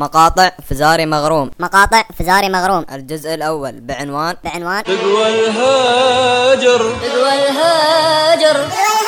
مقاطع فزاري مغروم. مقاطع فزاري مغروم. الجزء الأول بعنوان تقوى الهاجر. تقوى الهاجر.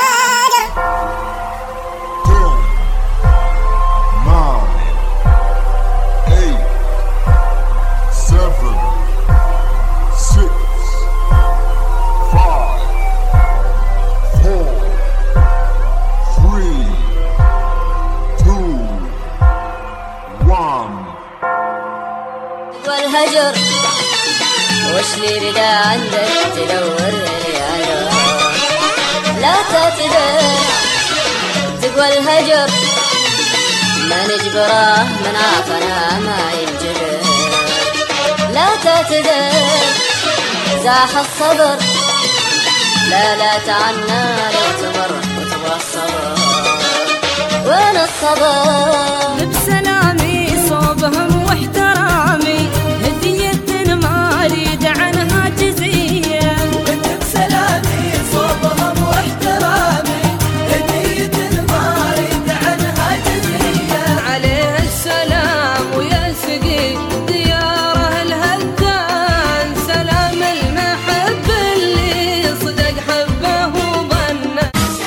والهجر وش لي بدا عندك تدور لي على لا تعتذر. تقوى الهجر ما نجبره من عافنا ما ينجبر. لا تعتذر زاح الصبر لا تعنى لو تمر وتبغى الصبر. وين الصبر؟ بسلامي صوبهم واحترامي هدية ما اريد عنها جزية. بسلامي صوبهم واحترامي هدية ما اريد عنها جزية. عليه السلام ويسقي دياره الهدان سلام المحب اللي صدق حبه وظنه.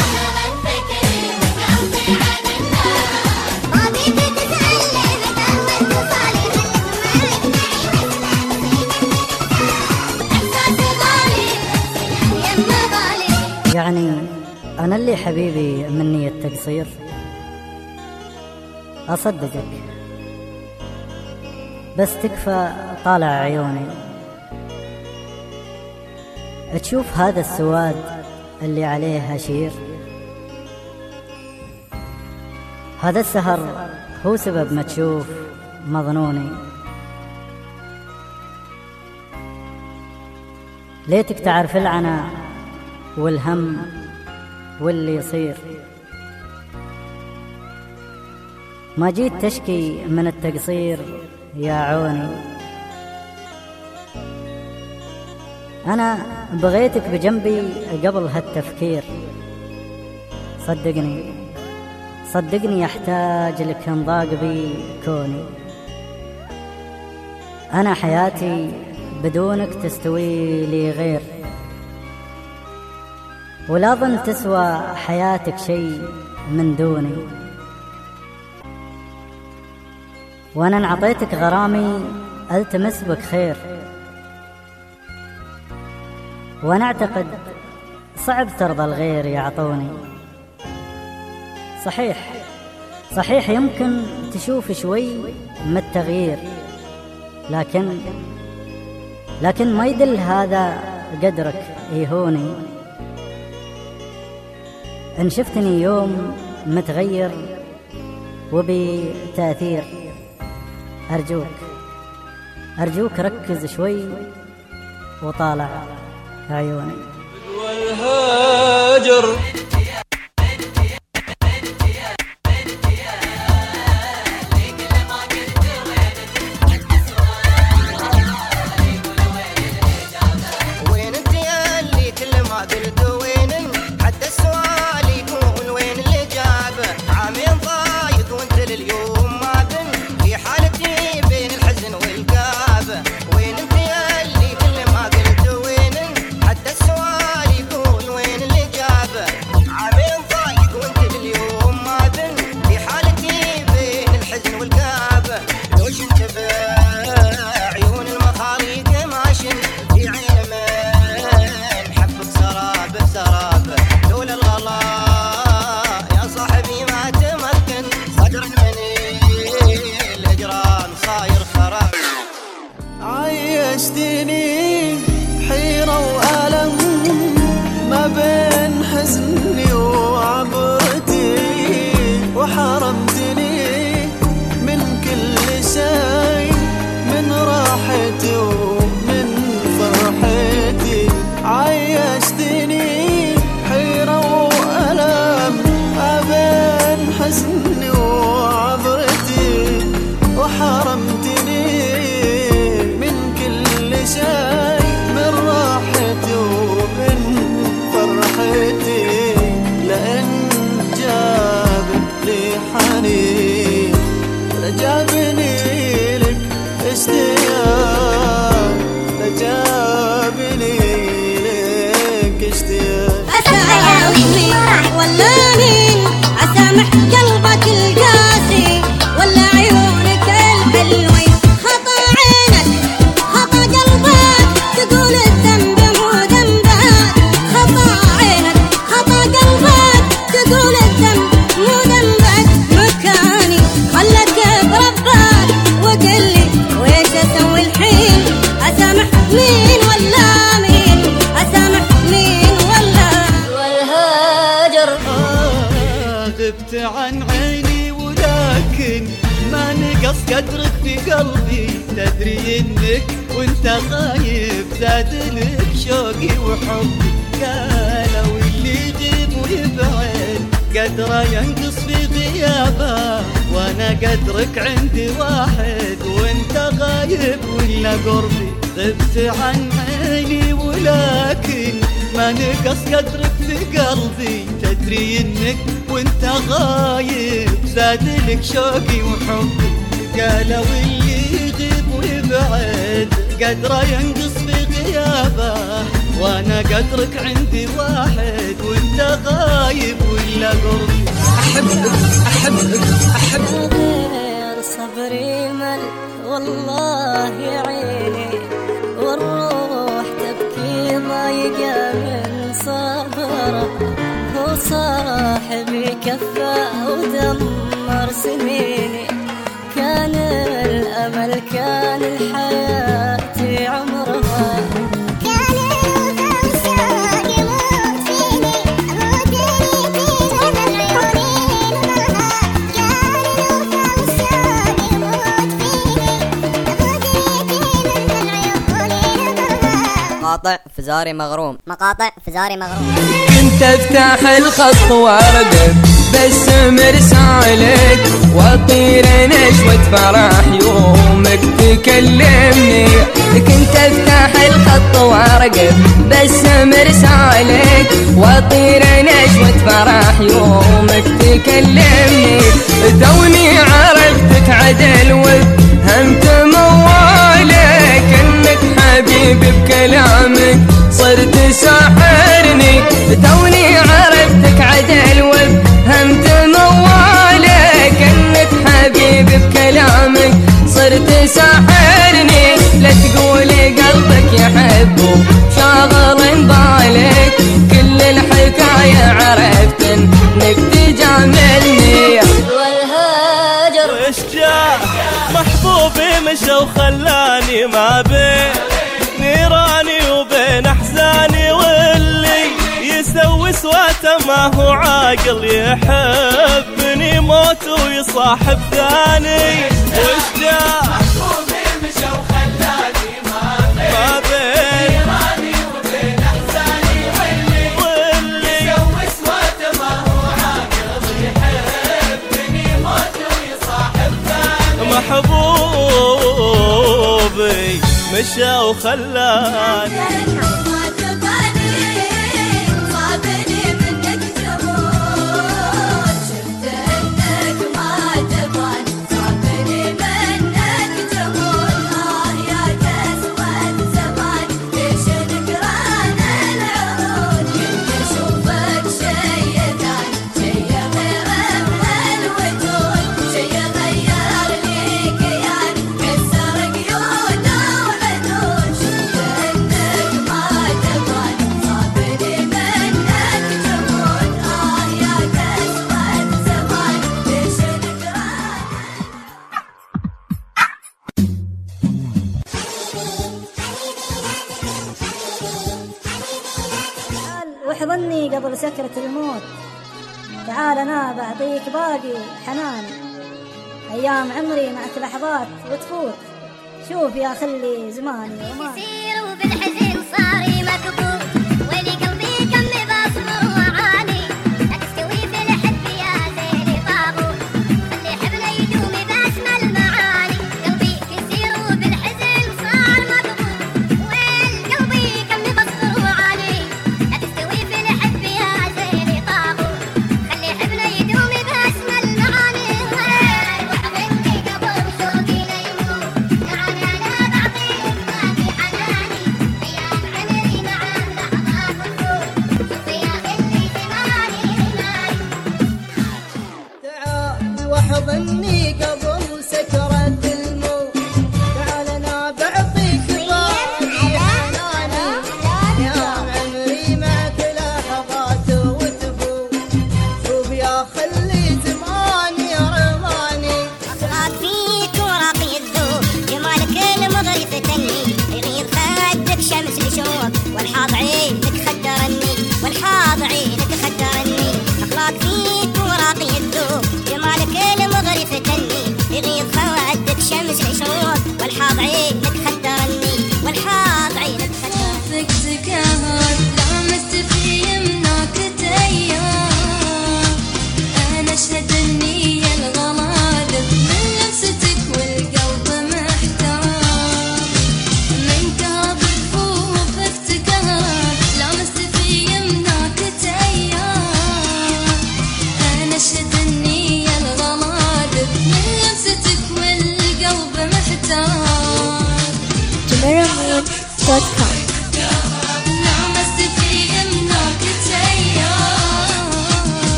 يعني أنا اللي حبيبي مني التقصير أصدقك، بس تكفى طالع عيوني تشوف هذا السواد اللي عليه هشير. هذا السهر هو سبب ما تشوف مظنوني. ليتك تعرف العنا والهم واللي يصير. ما جيت تشكي من التقصير يا عوني. أنا بغيتك بجنبي قبل هالتفكير. صدقني أحتاج لك انضاق بي كوني. أنا حياتي بدونك تستوي لي غير، ولا ظن تسوى حياتك شيء من دوني. وانا انعطيتك غرامي التمس بك خير، وانا اعتقد صعب ترضى الغير يعطوني. صحيح يمكن تشوف شوي من التغيير، لكن ما يدل هذا قدرك يهوني. إن شفتني يوم متغير وبتأثير أرجوك ركز شوي وطالع عيوني. والهاجر وين انت يا اللي كل ما قلت وين حتى السؤال يكون وين الإجابة. عامين ضايق وانت لليوم ما بن في حالتي بين الحزن والكابة. وين انت يا اللي كل ما قلت وين حتى السؤال يكون وين الإجابة. عامين ضايق وانت لليوم ما بن في حالتي بين الحزن والكابة. لو شنت بعيون المخاليق ماشن في عين من حبك سراب لولا الغلا يا صاحبي ما تمكن صدر من الهجران صاير خراب. عيشتني حيرة وألم ما بين حزني وعبرتي، وحرمتني من كل شيء، من راحتي ومن فرحتي. عيشتني حيرة وألم ما بين حزني وعبرتي، وحرمتني من كل شيء، من راحتي ومن فرحتي. لأن جابت لي حنين رجابني قدرك في قلبي، تدري انك وانت غايب زاد لك شوقي وحبي. قالوا اللي يغيب ويبعد قدره ينقص في غيابه، وانا قدرك عندي واحد وانت غايب ولا قربي. غبت عن عيني ولكن ما نقص قدرك في قلبي، تدري انك وانت غايب زاد لك شوقي وحبي. قالوا اللي يغيب ويبعد قدره ينقص في غيابه، وانا قدرك عندي واحد وانت غايب ولا قربي. احبك احبك احبك غير صبري مل والله يا عيني، والروح تبكي ضايقة من صبره. هو صاحبي كفى ودمر سنيني، كان الأمل كان الحياة عمرها. مقاطع فزاري مغروم. مقاطع فزاري مغروم. كنت افتح الخط وارقب بس مرسالك، واطير نشوة فرح يومك تكلمني. كنت افتح الخط وارقب بس مرسالك، واطير نشوة فرح يومك تكلمني. توني عرفتك عدل وفهمت موالك، انك حبيبي بكلامك صرت ساحرني. توني عرفتك عدل وفهمت موالك، انك حبيبي بكلامك صرت ساحرني. لا تقولي قلبك يحبه شاغل بالك، كل الحكاية عرفت انك تجاملني. والهاجر وش جاء محبوبي مشى وخلاني ما بين نيراني وبين احزاني، واللي يسوي سواته ما هو عاقل، يحبني موت ويصاحب ثاني. وش جاء محبوبي مشى وخلاني ما بين نيراني وبين احزاني، واللي يسوي سواته ما هو عاقل، يحبني موت ويصاحب ثاني. محبوبي مشى وخلاني واحضني قبل سكرة الموت، تعال أنا بعطيك باقي حنان. أيام عمري معك لحظات وتفوت، شوف يا خلي زماني وما يصير وبالحزن صار مكبوت، ويلي قلبي كم بصبر وعاني. لا تستوي في الحب يا زين طاغوت، خلي حبنا يدوم بأسمى المعاني. قلبي يصير وبالحزن صار مكبوت، ويلي قلبي كم بصبر وعاني. لا تستوي في الحب يا زين طاغوت، خلي حبنا يدوم بأسمى المعاني. واحضني قبل شوقي لا يموت، تعال أنا بعطيك باقي حناني. أيام عمري معاك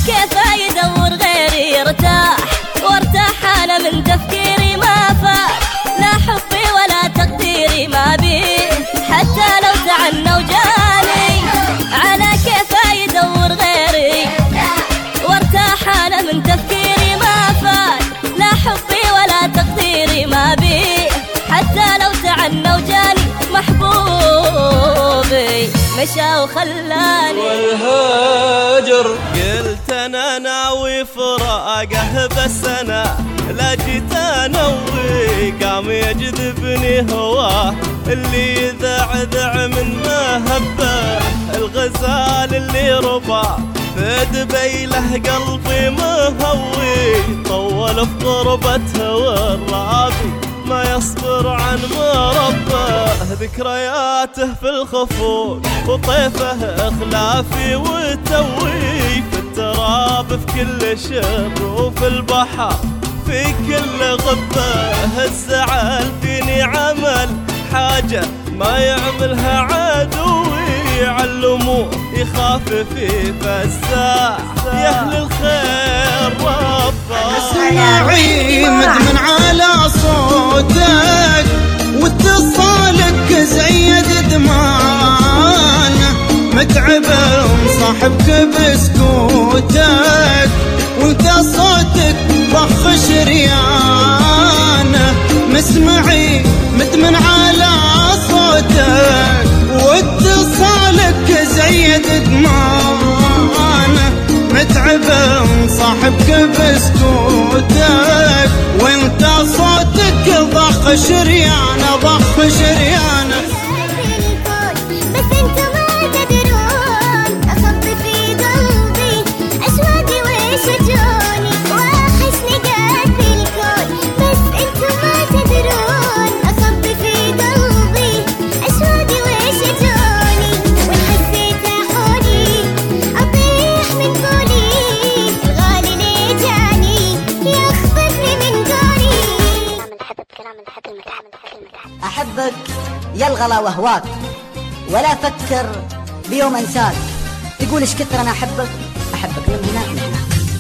كيفه يدور غيري يرتاح، وارتاح انا من تفكيري ما فات، لا حبي ولا تقديري ما بيه، حتى لو تعنى وجاني على كيفه يدور غيري، وارتاح انا من تفكيري ما فات، لا حبي ولا تقديري ما بيه، حتى لو تعنى وجاني محبوبي مشى وخلاني. والهاجر قلت انا ناوي فراقه، بس انا لا جيت انوي، قام يجذبني هواه اللي يذعذع من مهبه، الغزال اللي رباه في دبي له قلبي مهوي، طول في غربته والرابي ما يصبر عن مربه، ذكرياته في الخفوق وطيفه اخلافي وتوي، في التراب في كل شر وفي البحر في كل غبه، الزعل فيني عمل حاجه ما يعملها عدوي، علموه يخاف في فزاع يا اهل الخير ربه. اسمعي مدمن على صوتك واتصالك زيد دمانه، متعب صاحبك بسكوتك وانت صوتك ضخ شريانه، مسمعي مدمن على صوتك واتصالك زيد دمانه، متعب صاحبك بسكوتك وانت صوتك ضخ شريانه ضخ شريانه. بس انتو ما تدرون اخبي في قلبي اشواقي وشجوني، واحشني قد في الكون، بس انتو ما تدرون اخبي في قلبي اشواقي وشجوني، وان حسيت احوني اطيح من قولي، الغالي لي جاني يخطفني من دوني. كلام الحب المتعب أحبك يا الغلا وهواك، ولا فكر بيوم أنساك، تقول إيش كثر أنا أحبك، أحبك من هنا لهنا.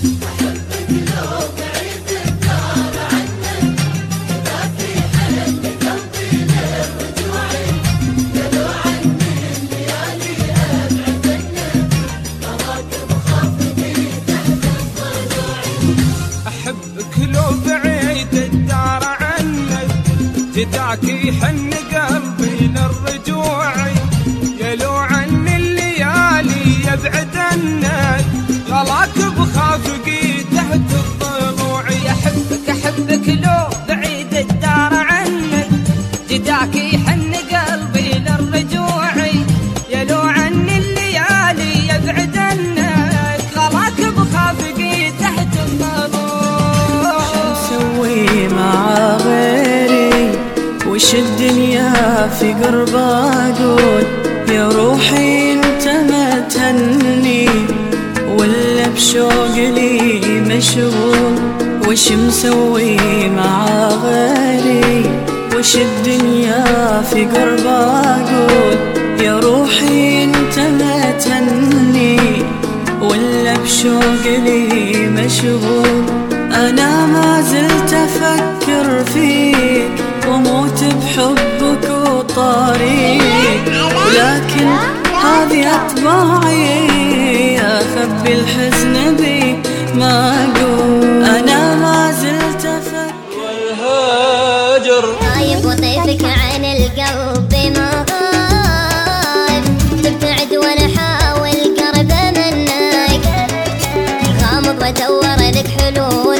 أحبك لو بعيد الدار عنك، جداك يحن قلبي للرجوع، يا لو عن الليالي يبعد عنك، غلاك بخافقي تحت الضلوع. أحبك لو بعيد الدار عنك، جداك يحن قلبي للرجوع، يا لو عن الليالي يبعد عنك، غلاك بخافقي تحت الضلوع. مسوي مع غيري وش الدنيا في قرب اقول، يا روحي انت ما تهني ولا بشوق لي مشغول، وش مسوي مع غيري وش الدنيا في قرب اقول، يا روحي انت ما تهني ولا بشوق لي مشغول، انا ما زلت افكر فيك وموت بحبك وطاريك، ولكن هذه اطباعي اخبي الحزن بي ما اقول، انا ما زلت افكر. والهاجر غايب وطيفك عن القلب ما غاب، تبتعد وانا احاول قرب منك، غامض وادور لك حلول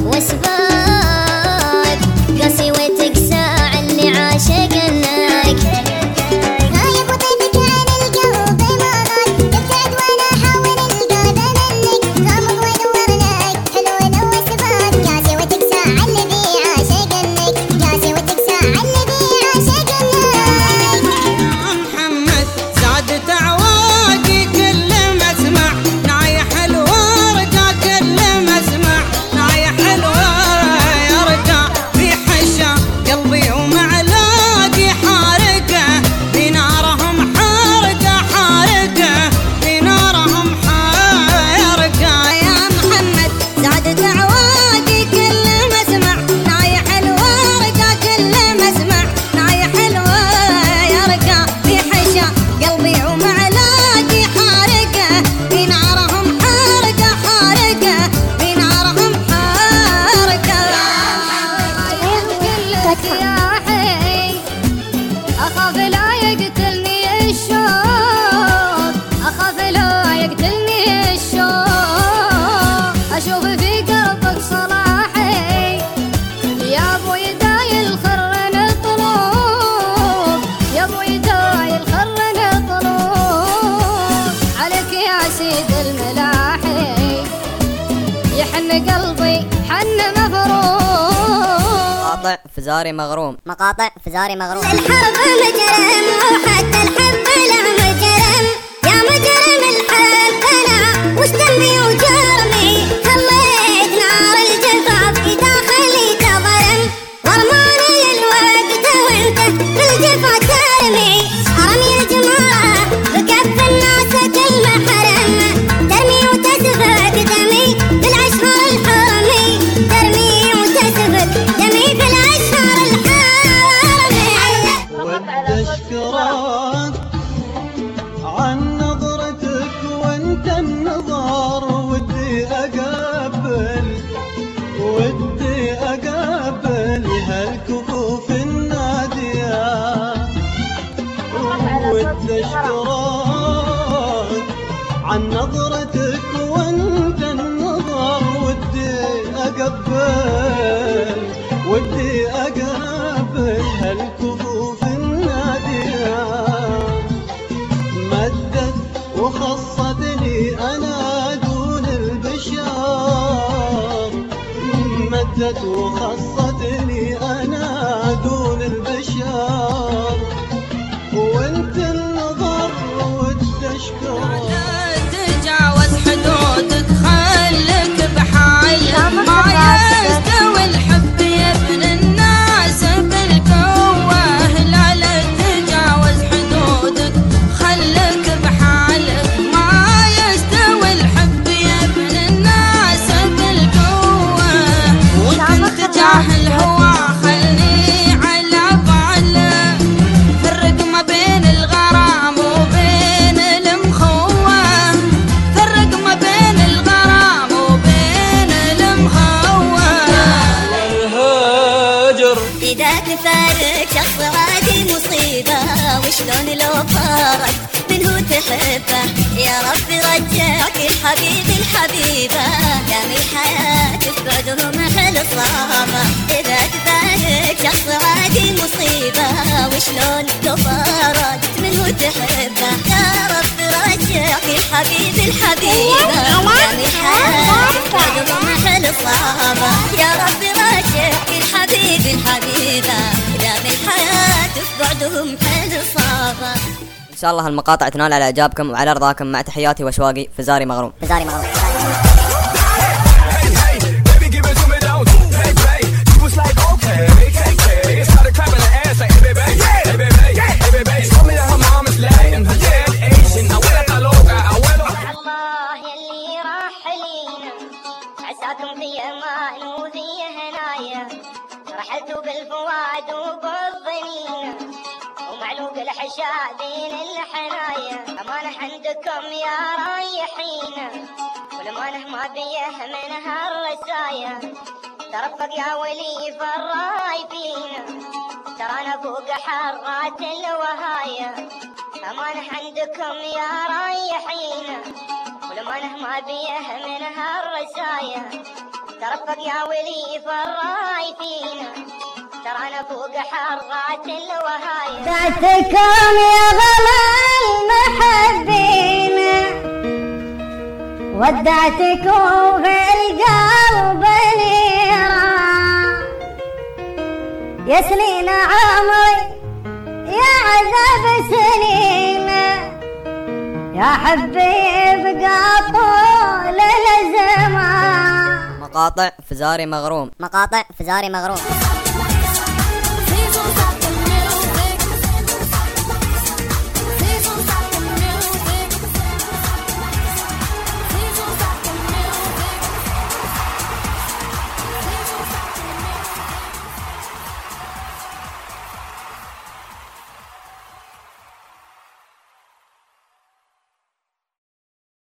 واسباب، قاسي وتقسى اللي عاشقنك. غايب وطيفك عن القلب ما غاب، تبتعد وانا احاول القرب منك، غامض وادور لك حلول واسباب، قاسي وتقسى اللي عاشقنك، قاسي وتقسى اللي عاشقنك. محمد زاد تعواقي كل ما اسمع، نايح الورقة كل ما اسمع، نايح وان قلبي حن مفروم. مقاطع فزاري مغروم. مقاطع فزاري مغروم. الحب مجرم وحتى الحب لا مجرم، يا مجرم الحب انا وش ذنبي وجرمي؟ خليت نار الجفاف في داخلي تضرم، ورماني الوقت وانت بالجفا ترمي. ارمي يا جماعه بكف الناس كل محرم، ترمي وتسفك دمي بالاشهر الحرمي، ترمي وتسفك دمي في الاشهر الحرمي. ودي اشكرك عن نظرتك وانت النظر، ودي اقابل هالكفوف النادية. ودي اشكرك عن نظرتك وانت النظر، ودي اقابل هالكفوف النادية. مدت وخصتني انا دون البشر، مدت وخصتني انا دون البشر، وانت النظر ودي اشكرك. تتجاوز حدودك خلك بحالك، ما يستوي الحب يا ابن الناس بالقوة. لا لا تتجاوز حدودك خلك بحالك، ما يستوي الحب يا ابن الناس بالقوة. وكنت جاهل هوا خلني على باله، فرق ما بين الغرام وبين المخوة، فرق ما بين الغرام وبين المخوة. الهاجر إذا تفارق شخص عادي مصيبة، وشلون لو فارق منه تحبه؟ يا رب رجعك الحبيب الحبيبة، دام الحياة في بعدهم أهل الصحابة. إذا تفارق شخص عادي مصيبة، وشلون لو فارق منه تحبه؟ يا رب رجعك الحبيب الحبيبة، دام الحياة في بعدهم أهل الصحابة. يا رب رجعك الحبيب الحبيبة، دام الحياة في بعدهم أهل الصحابة. ان شاء الله المقاطع تنال على اعجابكم وعلى رضاكم، مع تحياتي واشواقي فزاري مغروم. فزاري مغروم. الله يلي راحلين عساكم في امان وفي هنايا، رحلتوا بالفؤاد وبالظنين ومعلوق الحشا بين الحنايا. امانه عندكم يا رايحين والامانه ما بيه منها الرسايا. ترفق يا ولي فالرايفين، ترانا فوق حرات الوهايا. امانه عندكم يا رايحين والامانه ما بيه منها الرسايا. ترفق يا ولي فالرايفين، ترانا فوق حرات الوهايا. دعتكم يا غلا المحبين، ودعتكم في القلب نيران. يا سنين عمري يا عذاب سنين، يا حبيب طول الزمان. مقاطع فزاري مغروم. مقاطع فزاري مغروم.